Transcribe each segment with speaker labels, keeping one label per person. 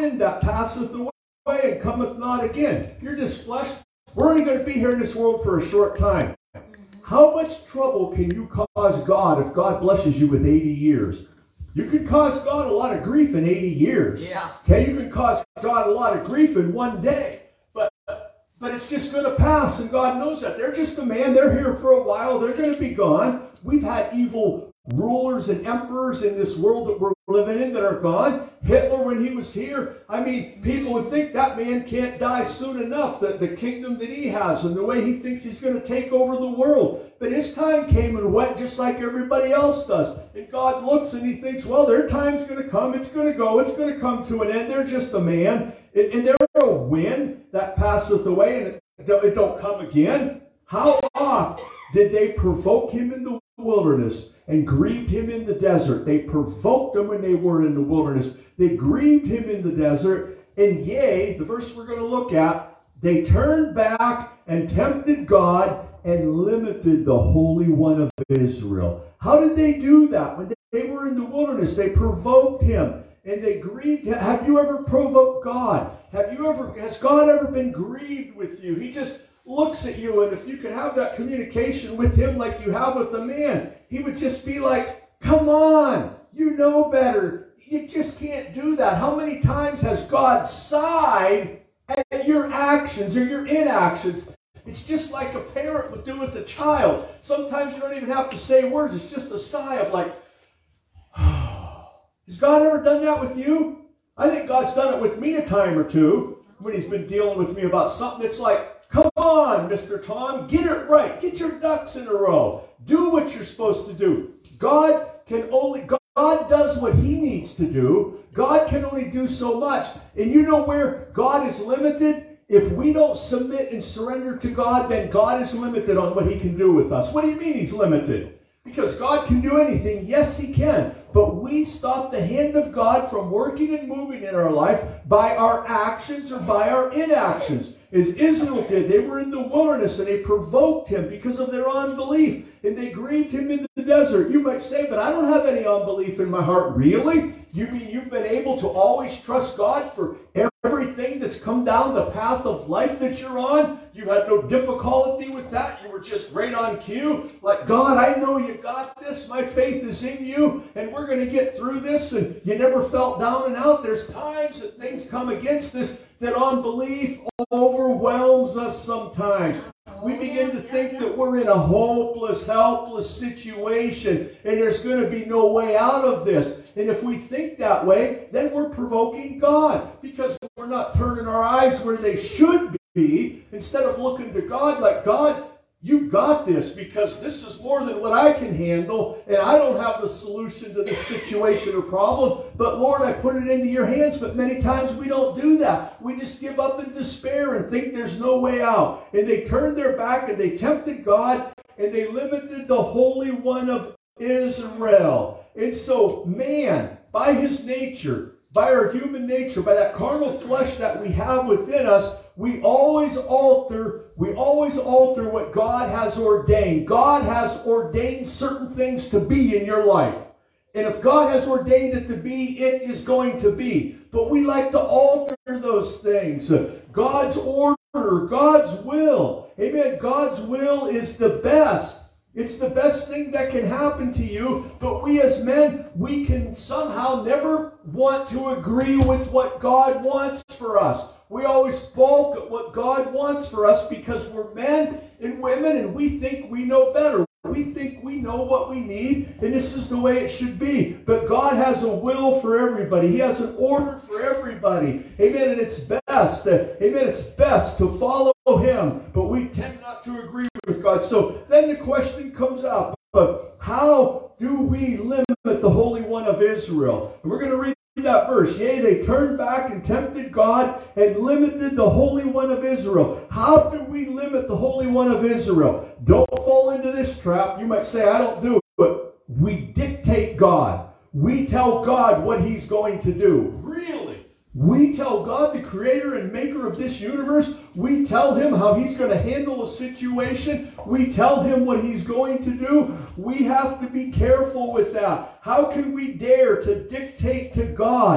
Speaker 1: wind that passeth away and cometh not again. You're just flesh. We're only going to be here in this world for a short time. How much trouble can you cause God if God blesses you with 80 years? You can cause God a lot of grief in 80 years.
Speaker 2: Yeah.
Speaker 1: Okay, you can cause God a lot of grief in one day. But it's just going to pass, and God knows that. They're just a man. They're here for a while. They're going to be gone. We've had evil rulers and emperors in this world that we're living in that are gone. Hitler, when he was here, I mean, people would think that man can't die soon enough, that the kingdom that he has and the way he thinks he's going to take over the world. But his time came and went just like everybody else does. And God looks and he thinks, well, their time's going to come. It's going to go. It's going to come to an end. They're just a man. And they're a wind that passeth away, and it don't come again. How oft did they provoke him in the wilderness and grieved him in the desert? They provoked him when they were in the wilderness. They grieved him in the desert. And yea, the verse we're going to look at, they turned back and tempted God and limited the Holy One of Israel. How did they do that? When they were in the wilderness, they provoked him. And they grieved him. Have you ever provoked God? Has God ever been grieved with you? He just looks at you, and if you could have that communication with him like you have with a man, he would just be like, come on, you know better. You just can't do that. How many times has God sighed at your actions or your inactions? It's just like a parent would do with a child. Sometimes you don't even have to say words. It's just a sigh of like, has God ever done that with you? I think God's done it with me a time or two when he's been dealing with me about something. It's like, come on, Mr. Tom, get it right. Get your ducks in a row. Do what you're supposed to do. God does what he needs to do. God can only do so much. And you know where God is limited? If we don't submit and surrender to God, then God is limited on what he can do with us. What do you mean he's limited? Because God can do anything. Yes, he can. But we stop the hand of God from working and moving in our life by our actions or by our inactions. As Israel did, they were in the wilderness and they provoked him because of their unbelief. And they grieved him in the desert. You might say, but I don't have any unbelief in my heart. Really? You mean you've been able to always trust God for everything that's come down the path of life that you're on? You had no difficulty with that. You were just right on cue. Like, God, I know you got this. My faith is in you. And we're going to get through this. And you never felt down and out. There's times that things come against us that unbelief overwhelms us sometimes. We begin to think that we're in a hopeless, helpless situation and there's going to be no way out of this. And if we think that way, then we're provoking God because we're not turning our eyes where they should be. Instead of looking to God like, God, you got this because this is more than what I can handle and I don't have the solution to this situation or problem. But Lord, I put it into your hands. But many times we don't do that. We just give up in despair and think there's no way out. And they turned their back and they tempted God and they limited the Holy One of Israel. And so man, by his nature, by our human nature, by that carnal flesh that we have within us, we always alter what God has ordained. God has ordained certain things to be in your life. And if God has ordained it to be, it is going to be. But we like to alter those things. God's order, God's will. Amen. God's will is the best. It's the best thing that can happen to you. But we as men, we can somehow never want to agree with what God wants for us. We always balk at what God wants for us because we're men and women and we think we know better. We think we know what we need and this is the way it should be. But God has a will for everybody. He has an order for everybody. Amen. And it's best. Amen. It's best to follow him. But we tend not to agree with God. So then the question comes up. How do we limit the Holy One of Israel? And we're going to read that verse. Yea, they turned back and tempted God and limited the Holy One of Israel. How do we limit the Holy One of Israel? Don't fall into this trap. You might say, I don't do it. But we dictate God. We tell God what he's going to do. Really? We tell God, the creator and maker of this universe, we tell him how he's going to handle a situation. We tell him what he's going to do. We have to be careful with that. How can we dare to dictate to God? The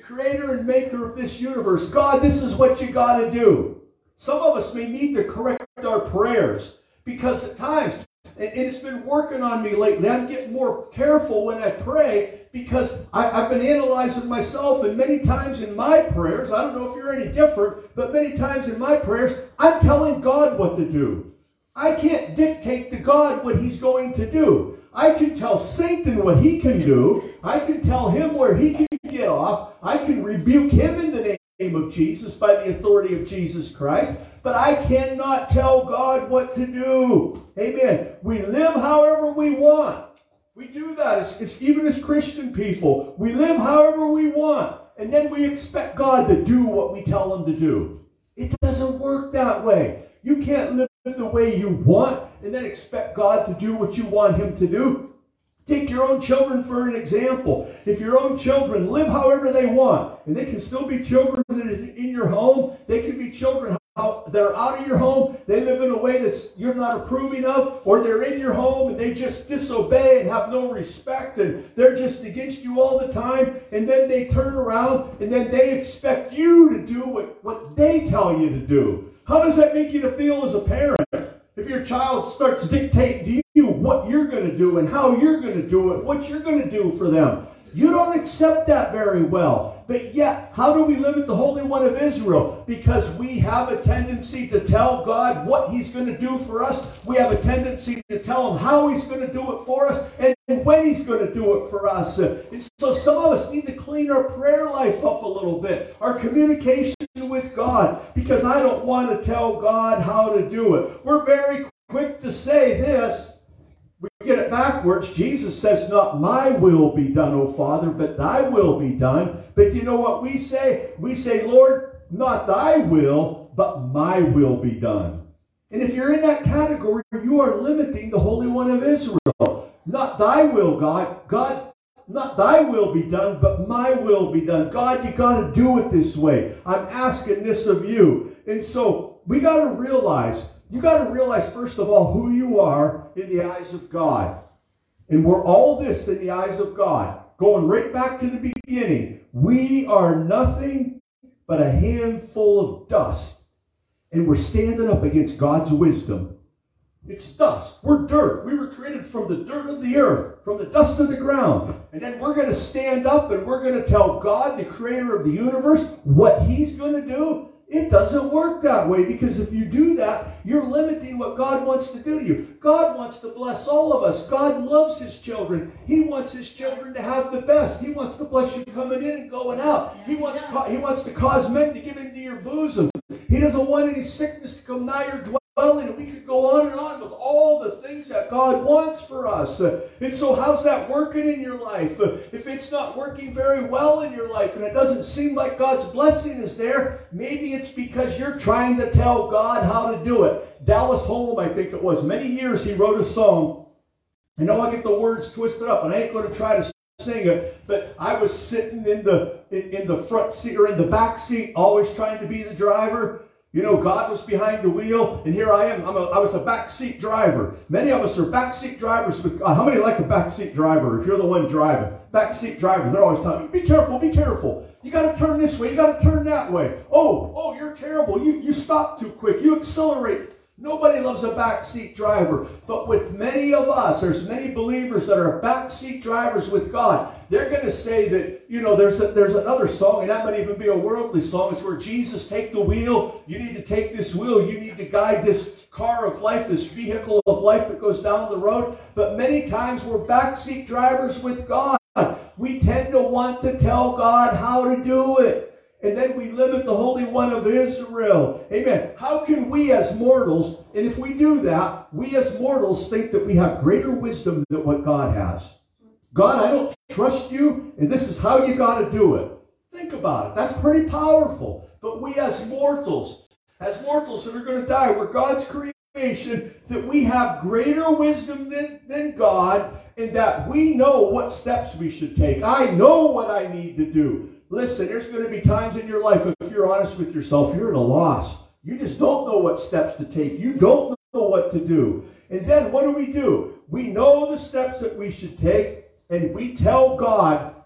Speaker 1: creator and maker of this universe, God, this is what you got to do. Some of us may need to correct our prayers because at times, and it's been working on me lately, I'm getting more careful when I pray because I've been analyzing myself, and many times in my prayers, I don't know if you're any different, but many times in my prayers, I'm telling God what to do. I can't dictate to God what he's going to do. I can tell Satan what he can do. I can tell him where he can get off. I can rebuke him in the name of Jesus by the authority of Jesus Christ. But I cannot tell God what to do. Amen. We live however we want. We do that even as Christian people. We live however we want. And then we expect God to do what we tell him to do. It doesn't work that way. You can't live the way you want and then expect God to do what you want him to do. Take your own children for an example. If your own children live however they want, and they can still be children that are in your home, they can be children that are out of your home, they live in a way that you're not approving of, or they're in your home and they just disobey and have no respect and they're just against you all the time, and then they turn around and then they expect you to do what they tell you to do. How does that make you to feel as a parent? If your child starts dictating to you what you're going to do and how you're going to do it, what you're going to do for them, you don't accept that very well. But yet, how do we live at the Holy One of Israel? Because we have a tendency to tell God what he's going to do for us. We have a tendency to tell him how he's going to do it for us and when he's going to do it for us. And so some of us need to clean our prayer life up a little bit, our communication with God, because I don't want to tell God how to do it. We're very quick to say this. We get it backwards. Jesus says, not my will be done, O Father, but thy will be done. But you know what we say? We say, Lord, not thy will, but my will be done. And if you're in that category, you are limiting the Holy One of Israel. Not thy will, God. God, not thy will be done, but my will be done. God, you got to do it this way. I'm asking this of you. And so we got to realize, you got to realize, first of all, who you are in the eyes of God. And we're all this in the eyes of God. Going right back to the beginning. We are nothing but a handful of dust. And we're standing up against God's wisdom. It's dust. We're dirt. We were created from the dirt of the earth, from the dust of the ground. And then we're going to stand up and we're going to tell God, the creator of the universe, what he's going to do. It doesn't work that way, because if you do that, you're limiting what God wants to do to you. God wants to bless all of us. God loves his children. He wants his children to have the best. He wants to bless you coming in and going out. Yes, he wants to cause men to give into your bosom. He doesn't want any sickness to come nigh your dwelling. And we could go on and on with all the things that God wants for us. And so how's that working in your life? If it's not working very well in your life and it doesn't seem like God's blessing is there, maybe it's because you're trying to tell God how to do it. Dallas Holm, I think it was, many years he wrote a song. I know I get the words twisted up, and I ain't going to try to sing it, but I was sitting in the front seat or in the back seat, always trying to be the driver. You know, God was behind the wheel, and here I am. I was a backseat driver. Many of us are backseat drivers with God. How many like a backseat driver if you're the one driving? Backseat driver, they're always telling you, be careful, be careful. You got to turn this way, you got to turn that way. Oh, you're terrible. You stop too quick. You accelerate. Nobody loves a backseat driver. But with many of us, there's many believers that are backseat drivers with God. They're going to say that, you know, there's another song, and that might even be a worldly song. It's where Jesus, take the wheel. You need to take this wheel. You need to guide this car of life, this vehicle of life that goes down the road. But many times we're backseat drivers with God. We tend to want to tell God how to do it. And then we limit the Holy One of Israel. Amen. How can we as mortals, and if we do that, we as mortals think that we have greater wisdom than what God has? God, I don't trust you, and this is how you got to do it. Think about it. That's pretty powerful. But we as mortals that are going to die, we're God's creation, that we have greater wisdom than God, and that we know what steps we should take. I know what I need to do. Listen, there's going to be times in your life, if you're honest with yourself, you're at a loss. You just don't know what steps to take. You don't know what to do. And then what do? We know the steps that we should take, and we tell God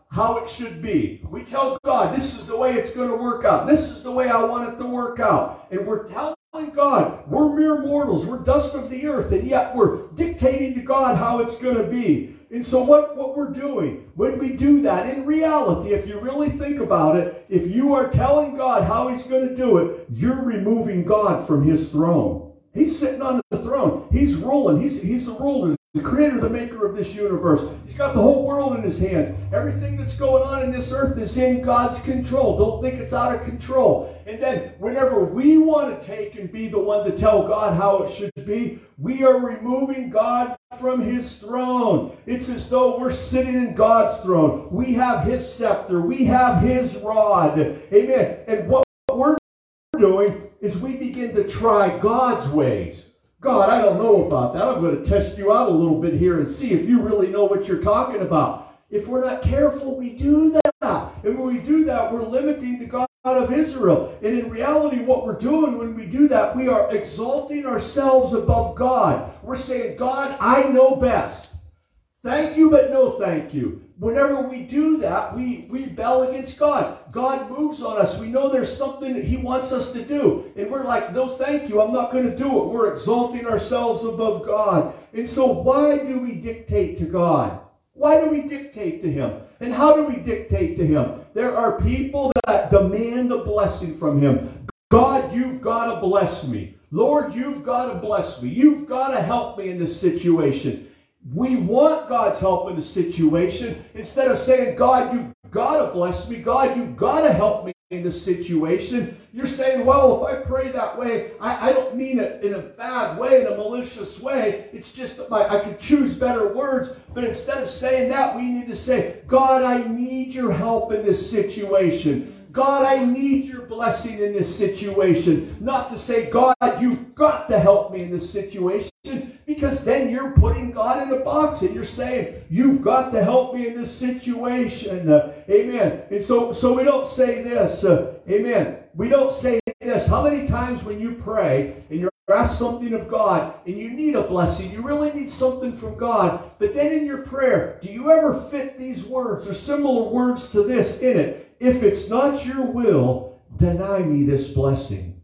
Speaker 1: how it should be. We tell God, this is the way it's going to work out. This is the way I want it to work out. And we're telling God, we're mere mortals. We're dust of the earth. And yet we're dictating to God how it's going to be. And so what we're doing, when we do that, in reality, if you really think about it, if you are telling God how he's going to do it, you're removing God from his throne. He's sitting on the throne. He's ruling. He's the ruler, the creator, the maker of this universe. He's got the whole world in his hands. Everything that's going on in this earth is in God's control. Don't think it's out of control. And then whenever we want to take and be the one to tell God how it should be, we are removing God from his throne. It's as though we're sitting in God's throne. We have his scepter. We have his rod. Amen. And what we're doing is we begin to try God's ways. God, I don't know about that. I'm going to test you out a little bit here and see if you really know what you're talking about. If we're not careful, we do that. And when we do that, we're limiting the God of Israel. And in reality, what we're doing when we do that, we are exalting ourselves above God. We're saying, God, I know best. Thank you, but no thank you. Whenever we do that, we rebel against God. God moves on us. We know there's something that he wants us to do. And we're like, no thank you, I'm not going to do it. We're exalting ourselves above God. And so why do we dictate to God? Why do we dictate to him? And how do we dictate to him? There are people that demand a blessing from him. God, you've got to bless me. Lord, you've got to bless me. You've got to help me in this situation. We want God's help in the situation instead of saying, God, you've got to bless me. God, you've got to help me in this situation. You're saying, well, if I pray that way, I don't mean it in a bad way, in a malicious way. It's just that I could choose better words. But instead of saying that, we need to say, God, I need your help in this situation. God, I need your blessing in this situation. Not to say, God, you've got to help me in this situation, because then you're putting God in a box and you're saying, you've got to help me in this situation. Amen. And so we don't say this. Amen. We don't say this. How many times when you pray and you're asked something of God and you need a blessing, you really need something from God, but then in your prayer, do you ever fit these words or similar words to this in it? If it's not your will, deny me this blessing.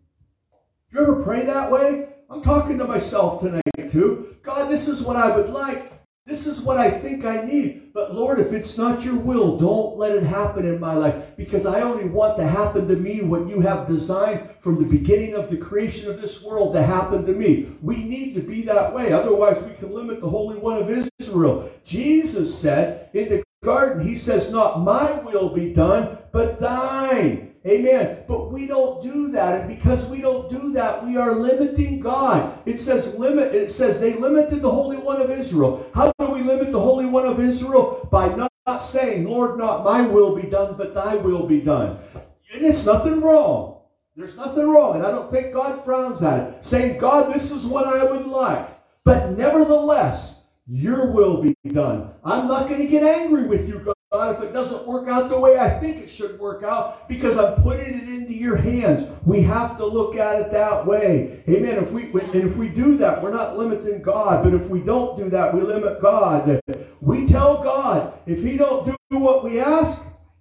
Speaker 1: Do you ever pray that way? I'm talking to myself tonight too. God, this is what I would like. This is what I think I need. But Lord, if it's not your will, don't let it happen in my life, because I only want to happen to me what you have designed from the beginning of the creation of this world to happen to me. We need to be that way. Otherwise, we can limit the Holy One of Israel. Jesus said in the garden, he says, not my will be done, but thine. Amen. But we don't do that. And because we don't do that, we are limiting God. It says they limited the Holy One of Israel. How do we limit the Holy One of Israel? By not saying, Lord, not my will be done, but thy will be done. And it's nothing wrong. There's nothing wrong. And I don't think God frowns at it. Saying, God, this is what I would like. But nevertheless, your will be done. I'm not going to get angry with you, God, if it doesn't work out the way I think it should work out, because I'm putting it into your hands. We have to look at it that way. Amen. If we do that, we're not limiting God. But if we don't do that, we limit God. We tell God, if he don't do what we ask,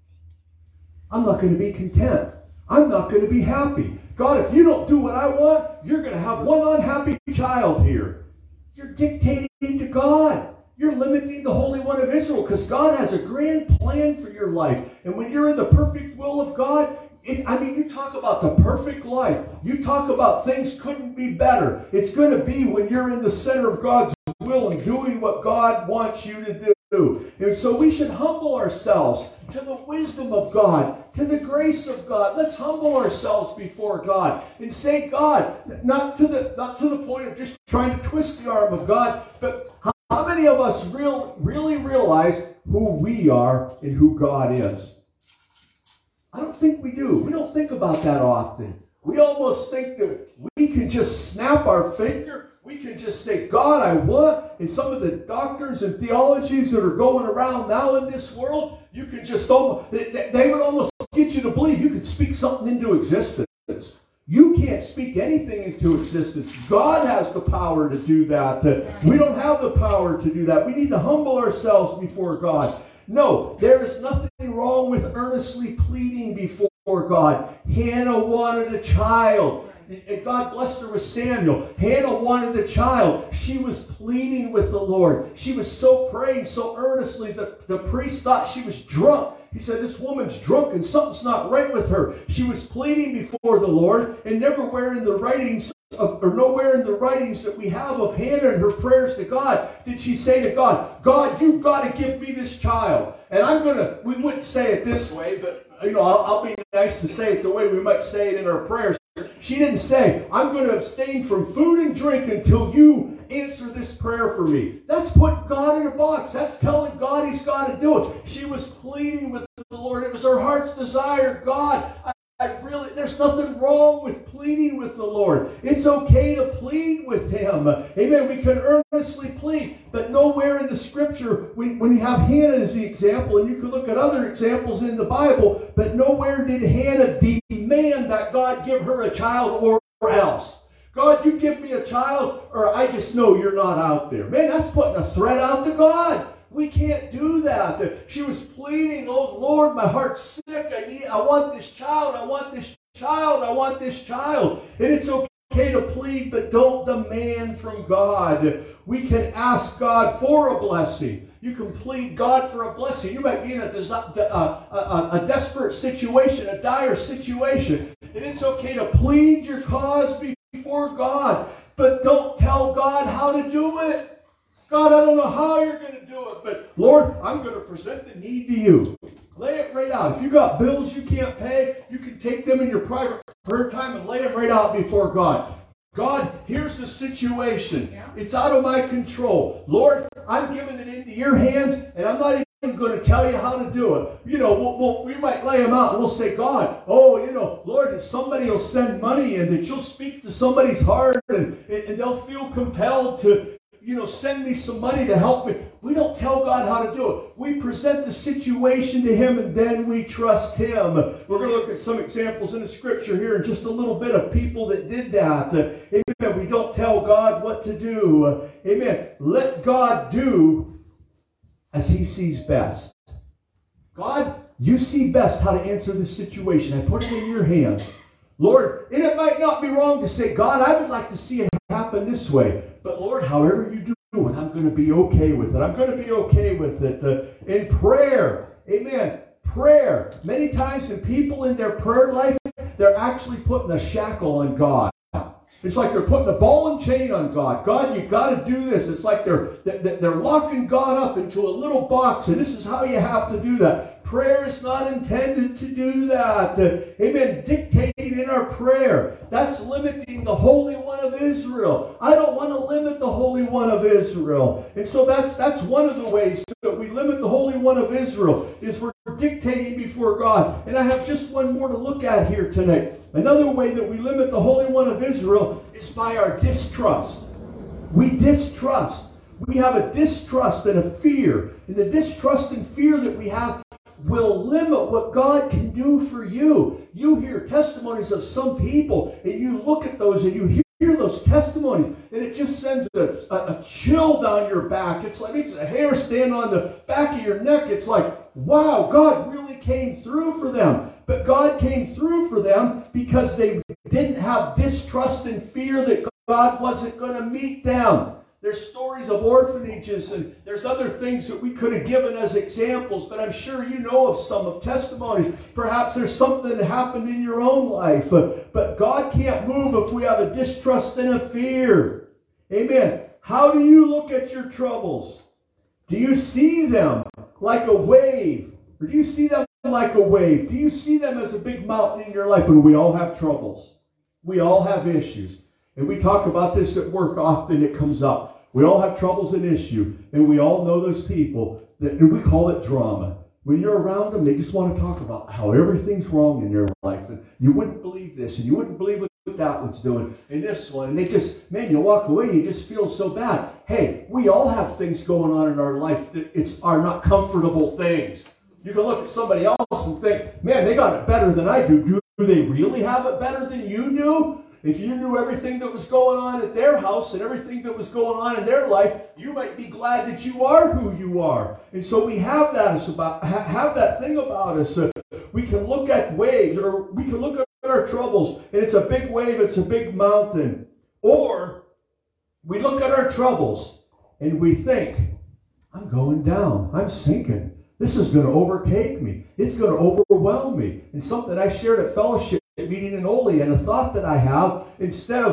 Speaker 1: I'm not going to be content. I'm not going to be happy. God, if you don't do what I want, you're going to have one unhappy child here. You're dictating to God. You're limiting the Holy One of Israel, because God has a grand plan for your life. And when you're in the perfect will of God, you talk about the perfect life. You talk about things couldn't be better. It's going to be when you're in the center of God's will and doing what God wants you to do. And so we should humble ourselves to the wisdom of God, to the grace of God. Let's humble ourselves before God and say, God, not to the point of just trying to twist the arm of God, but how many of us really realize who we are and who God is? I don't think we do. We don't think about that often. We almost think that we can just snap our finger. We can just say, God, I want. And some of the doctrines and theologies that are going around now in this world, you can just they would almost get you to believe you could speak something into existence. You can't speak anything into existence. God has the power to do that. We don't have the power to do that. We need to humble ourselves before God. No, there is nothing wrong with earnestly pleading before God. Hannah wanted a child. And God blessed her with Samuel. Hannah wanted a child. She was pleading with the Lord. She was so praying so earnestly that the priest thought she was drunk. He said, this woman's drunk and something's not right with her. She was pleading before the Lord, and nowhere in the writings that we have of Hannah and her prayers to God did she say to God, God, you've got to give me this child. And we wouldn't say it this way, but I'll be nice and say it the way we might say it in our prayers. She didn't say, I'm going to abstain from food and drink until you answer this prayer for me. That's putting God in a box. That's telling God He's got to do it. She was pleading with the Lord. It was her heart's desire. God, there's nothing wrong with pleading with the Lord. It's okay to plead with Him. Amen. We can earnestly plead, but nowhere in the Scripture, when you have Hannah as the example, and you can look at other examples in the Bible, but nowhere did Hannah demand that God give her a child or else. God, you give me a child, or I just know you're not out there. Man, that's putting a threat out to God. We can't do that. She was pleading, oh Lord, my heart's sick. I want this child. I want this child. I want this child. And it's okay to plead, but don't demand from God. We can ask God for a blessing. You can plead God for a blessing. You might be in a desperate situation, a dire situation. And it's okay to plead your cause before God. But don't tell God how to do it. God, I don't know how you're going to do it, but Lord, I'm going to present the need to you. Lay it right out. If you got bills you can't pay, you can take them in your private prayer time and lay them right out before God. God, here's the situation. Yeah. It's out of my control. Lord, I'm giving it into your hands, and I'm not even going to tell you how to do it. We might lay them out, and we'll say, God, Lord, that somebody will send money, and that you'll speak to somebody's heart, and they'll feel compelled to send me some money to help me. We don't tell God how to do it. We present the situation to Him, and then we trust Him. We're going to look at some examples in the Scripture here in just a little bit of people that did that. Amen. We don't tell God what to do. Amen. Let God do as He sees best. God, you see best how to answer this situation. I put it in your hands. Lord, and it might not be wrong to say, God, I would like to see it happen this way. But Lord, however you do it, I'm going to be okay with it. I'm going to be okay with it. In prayer, amen, prayer. Many times when people in their prayer life, they're actually putting a shackle on God. It's like they're putting a ball and chain on God. God, you've got to do this. It's like they're locking God up into a little box, and this is how you have to do that. Prayer is not intended to do that. Amen. Dictating in our prayer. That's limiting the Holy One of Israel. I don't want to limit the Holy One of Israel. And so that's one of the ways that we limit the Holy One of Israel, is we're dictating before God. And I have just one more to look at here tonight. Another way that we limit the Holy One of Israel is by our distrust. We distrust. We have a distrust and a fear. And the distrust and fear that we have will limit what God can do for you. You hear testimonies of some people, and you look at those and you hear those testimonies, and it just sends a chill down your back. It's like makes a hair stand on the back of your neck. It's like, wow, God really came through for them. But God came through for them because they didn't have distrust and fear that God wasn't going to meet them. There's stories of orphanages, and there's other things that we could have given as examples, but I'm sure you know of some of testimonies. Perhaps there's something that happened in your own life, but God can't move if we have a distrust and a fear. Amen. How do you look at your troubles? Do you see them like a wave? Or do you see them like a wave? Do you see them as a big mountain in your life? And we all have troubles. We all have issues. And we talk about this at work often. It comes up. We all have troubles and issues. And we all know those people that, and we call it drama. When you're around them, they just want to talk about how everything's wrong in their life. And you wouldn't believe this, and you wouldn't believe what that one's doing, and this one. And they just, man, you walk away and you just feel so bad. Hey, we all have things going on in our life that are not comfortable things. You can look at somebody else and think, man, they got it better than I do. Do they really have it better than you do? if you knew everything that was going on at their house and everything that was going on in their life, you might be glad that you are who you are. And so we have that have that thing about us. We can look at waves, or we can look at our troubles, and it's a big wave, it's a big mountain. Or we look at our troubles and we think, I'm going down, I'm sinking. This is going to overtake me. It's going to overwhelm me. And something I shared at fellowship meeting in Ole, and a thought that I have, instead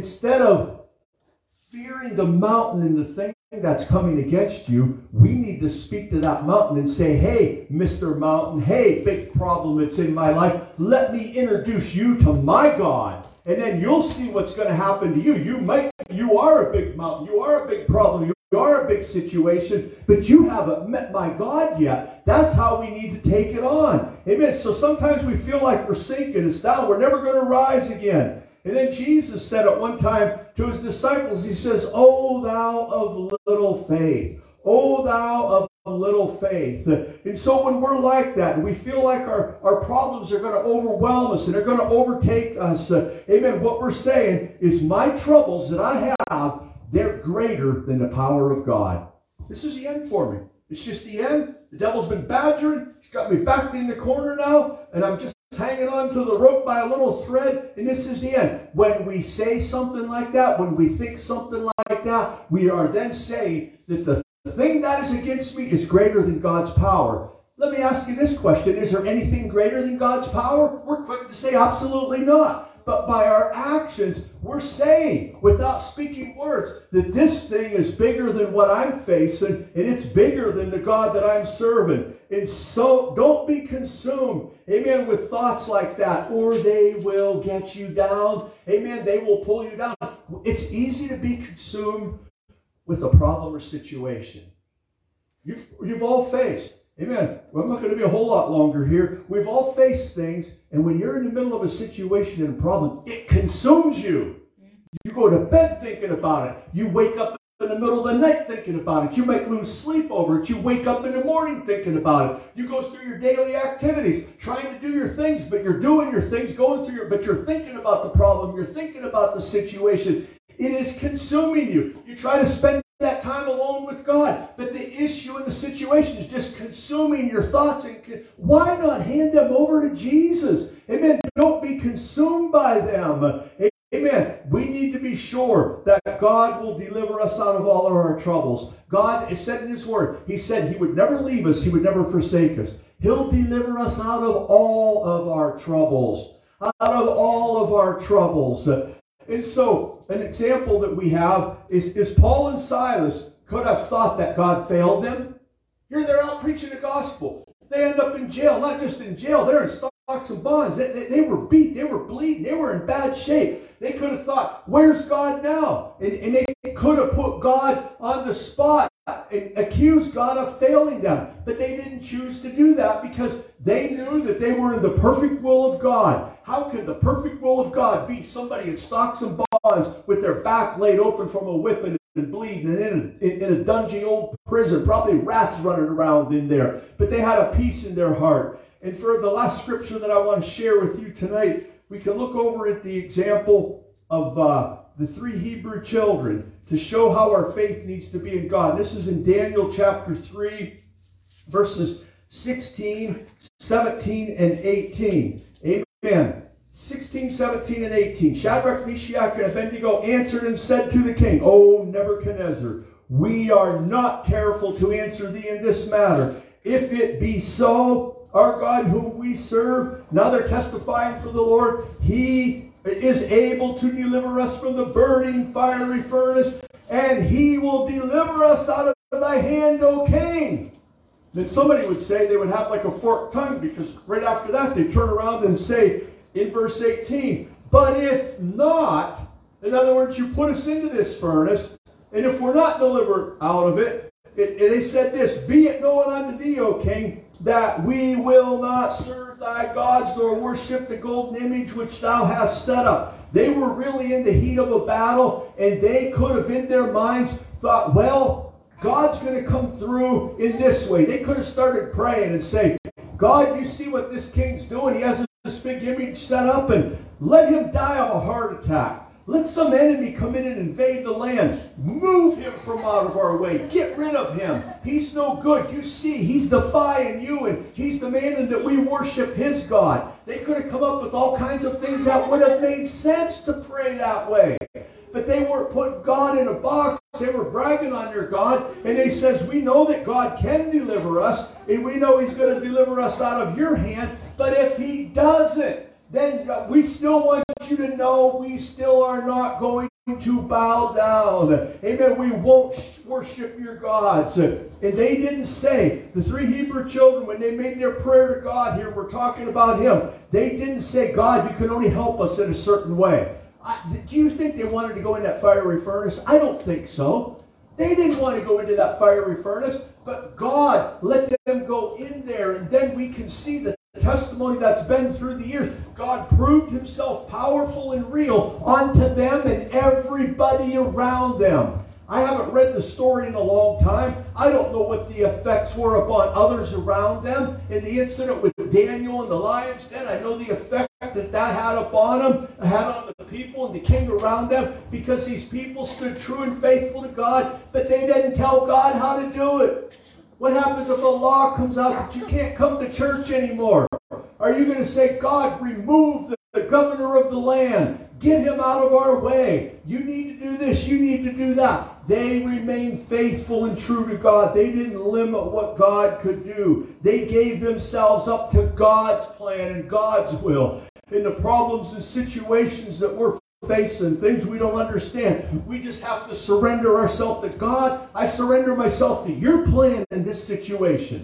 Speaker 1: of fearing the mountain and the thing that's coming against you, we need to speak to that mountain and say, hey, Mr. Mountain, hey, big problem that's in my life, let me introduce you to my God. And then you'll see what's going to happen to you. You are a big mountain. You are a big problem. You are a big situation, but you haven't met my God yet. That's how we need to take it on. Amen. So sometimes we feel like we're sinking. It's down. We're never going to rise again. And then Jesus said at one time to his disciples, he says, "O thou of little faith. O thou of little faith." And so when we're like that, and we feel like our problems are going to overwhelm us and they're going to overtake us, amen, what we're saying is, my troubles that I have, they're greater than the power of God. This is the end for me. It's just the end. The devil's been badgering. He's got me backed in the corner now, and I'm just hanging on to the rope by a little thread, and this is the end. When we say something like that, when we think something like that, we are then saying that the thing that is against me is greater than God's power. Let me ask you this question. Is there anything greater than God's power? We're quick to say absolutely not. But by our actions, we're saying, without speaking words, that this thing is bigger than what I'm facing, and it's bigger than the God that I'm serving. And so don't be consumed, amen, with thoughts like that, or they will get you down. Amen, they will pull you down. It's easy to be consumed with a problem or situation. You've all faced. Amen. Well, I'm not going to be a whole lot longer here. We've all faced things, and when you're in the middle of a situation and a problem, it consumes you. You go to bed thinking about it. You wake up in the middle of the night thinking about it. You might lose sleep over it. You wake up in the morning thinking about it. You go through your daily activities, trying to do your things, but you're doing your things, but you're thinking about the problem. You're thinking about the situation. It is consuming you. You try to spend that time alone with God, but the issue and the situation is just consuming your thoughts. And why not hand them over to Jesus? Amen. Don't be consumed by them. Amen. We need to be sure that God will deliver us out of all of our troubles. God is said in His Word, He said He would never leave us. He would never forsake us. He'll deliver us out of all of our troubles. Out of all of our troubles. And so, an example that we have is Paul and Silas could have thought that God failed them. Here they're out preaching the gospel. They end up in jail. Not just in jail, they're in stocks and bonds. They were beat, they were bleeding, they were in bad shape. They could have thought, where's God now? And they could have put God on the spot and accused God of failing them. But they didn't choose to do that because they knew that they were in the perfect will of God. How can the perfect will of God be somebody in stocks and bonds with their back laid open from a whipping and bleeding and in a dungy old prison, probably rats running around in there, but they had a peace in their heart. And for the last scripture that I want to share with you tonight, we can look over at the example of the three Hebrew children to show how our faith needs to be in God. This is in Daniel chapter 3, verses 16, 17, and 18. Amen. 16, 17, and 18. Shadrach, Meshach, and Abednego answered and said to the king, O Nebuchadnezzar, we are not careful to answer thee in this matter. If it be so, our God whom we serve, now they're testifying for the Lord, He is able to deliver us from the burning fiery furnace, and He will deliver us out of thy hand, O king. Then somebody would say, they would have like a forked tongue, because right after that they turn around and say in verse 18, but if not, in other words, you put us into this furnace, and if we're not delivered out of it, they said this, be it known unto thee, O king, that we will not serve thy gods nor worship the golden image which thou hast set up. They were really in the heat of a battle, and they could have in their minds thought, well, God's going to come through in this way. They could have started praying and say, God, you see what this king's doing. He has this big image set up and let him die of a heart attack. Let some enemy come in and invade the land. Move him from out of our way. Get rid of him. He's no good. You see, he's defying you, and he's demanding that we worship his God. They could have come up with all kinds of things that would have made sense to pray that way. But they weren't putting God in a box. They were bragging on their God. And they says, we know that God can deliver us, and we know he's going to deliver us out of your hand. But if he doesn't, then we still want you to know we still are not going to bow down. Amen. We won't worship your gods. And they didn't say, the three Hebrew children, when they made their prayer to God here, we're talking about him. They didn't say, God, you can only help us in a certain way. Do you think they wanted to go in that fiery furnace? I don't think so. They didn't want to go into that fiery furnace, but God let them go in there, and then we can see the testimony that's been through the years. God proved himself powerful and real unto them and everybody around them. I haven't read the story in a long time. I don't know what the effects were upon others around them. In the incident with Daniel and the lion's den, I know the effect that had upon them, had on the people and the king around them, because these people stood true and faithful to God, but they didn't tell God how to do it. What happens if a law comes out that you can't come to church anymore? Are you going to say, God, remove the governor of the land? Get him out of our way. You need to do this. You need to do that. They remained faithful and true to God. They didn't limit what God could do. They gave themselves up to God's plan and God's will. In the problems and situations that we're facing, things we don't understand, we just have to surrender ourselves to God. I surrender myself to your plan in this situation.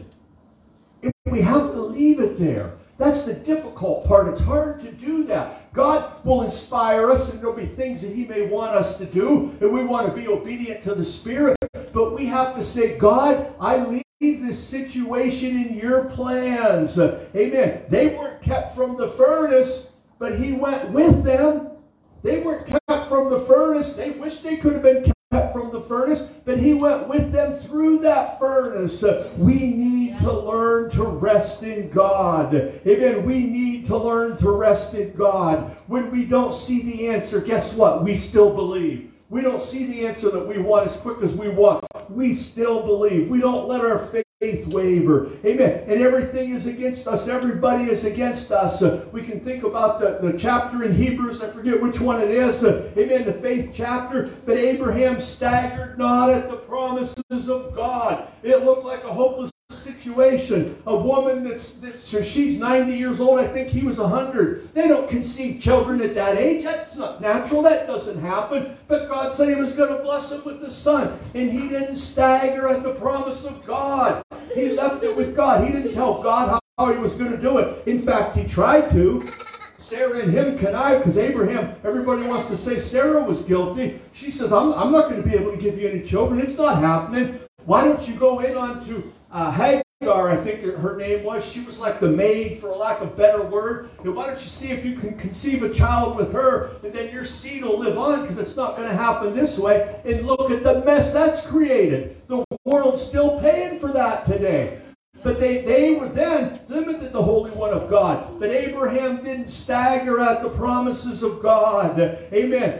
Speaker 1: And we have to leave it there. That's the difficult part. It's hard to do that. God will inspire us, and there'll be things that he may want us to do, and we want to be obedient to the Spirit. But we have to say, God, I leave this situation in your plans. Amen. They weren't kept from the furnace, but he went with them. They weren't kept from the furnace. They wished they could have been kept from the furnace, but he went with them through that furnace. We need to learn to rest in God. Amen. We need to learn to rest in God. When we don't see the answer, guess what? We still believe. We don't see the answer that we want as quick as we want. We still believe. We don't let our faith waver. Amen. And everything is against us. Everybody is against us. We can think about the chapter in Hebrews. I forget which one it is. Amen. The faith chapter. But Abraham staggered not at the promises of God. It looked like a hopeless situation. A woman she's 90 years old. I think he was 100. They don't conceive children at that age. That's not natural. That doesn't happen. But God said he was going to bless him with a son. And he didn't stagger at the promise of God. He left it with God. He didn't tell God how he was going to do it. In fact, he tried to. Sarah and him connived, because Abraham, everybody wants to say Sarah was guilty. She says, I'm not going to be able to give you any children. It's not happening. Why don't you go in onto Hagar, I think her name was. She was like the maid, for a lack of better word. And why don't you see if you can conceive a child with her, and then your seed will live on, because it's not going to happen this way. And look at the mess that's created. The world's still paying for that today. But they were then limited the Holy One of God. But Abraham didn't stagger at the promises of God. Amen.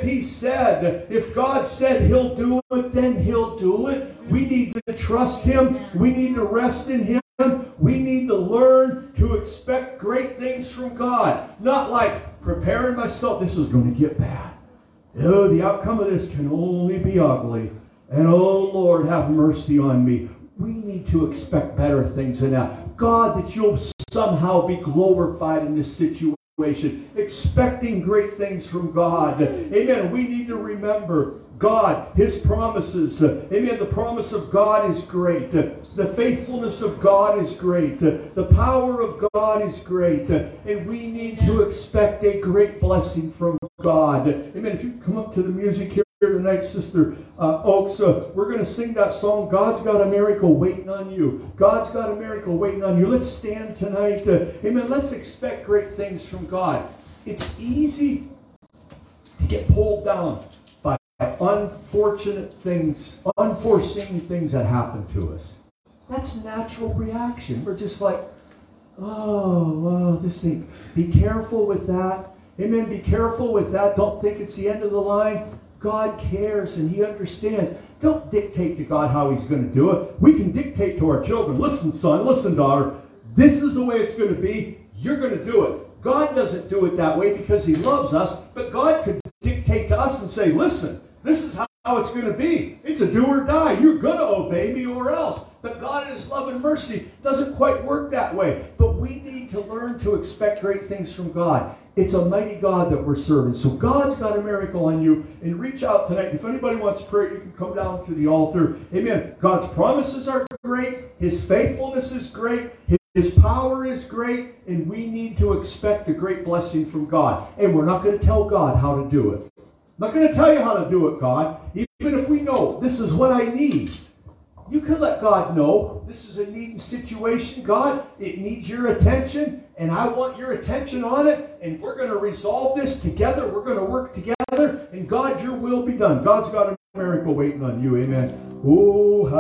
Speaker 1: If God said he'll do it, then he'll do it. We need to trust him. We need to rest in him. We need to learn to expect great things from God. Not like preparing myself. This is going to get bad. Oh, the outcome of this can only be ugly. And oh, Lord, have mercy on me. We need to expect better things than that. God, that you'll somehow be glorified in this situation. Expecting great things from God. Amen. We need to remember God, his promises. Amen. The promise of God is great. The faithfulness of God is great. The power of God is great. And we need to expect a great blessing from God. Amen. If you come up to the music here tonight, Sister Oaks, we're going to sing that song, God's Got a Miracle Waiting on You. God's got a miracle waiting on you. Let's stand tonight. Amen. Let's expect great things from God. It's easy to get pulled down by unfortunate things, unforeseen things that happen to us. That's a natural reaction. We're just like, This thing. Be careful with that. Amen. Be careful with that. Don't think it's the end of the line. God cares and He understands. Don't dictate to God how He's going to do it. We can dictate to our children. Listen, son. Listen, daughter. This is the way it's going to be. You're going to do it. God doesn't do it that way because He loves us. But God could dictate to us and say, listen, this is how it's going to be. It's a do or die. You're going to obey me or else. But God in His love and mercy doesn't quite work that way. But we need to learn to expect great things from God. It's a mighty God that we're serving. So God's got a miracle on you. And reach out tonight. If anybody wants prayer, you can come down to the altar. Amen. God's promises are great. His faithfulness is great. His power is great. And we need to expect a great blessing from God. And we're not going to tell God how to do it. I'm not going to tell you how to do it, God. Even if we know this is what I need. You can let God know this is a needing situation, God. It needs your attention, and I want your attention on it, and we're going to resolve this together. We're going to work together, and God, your will be done. God's got a miracle waiting on you. Amen. Oh,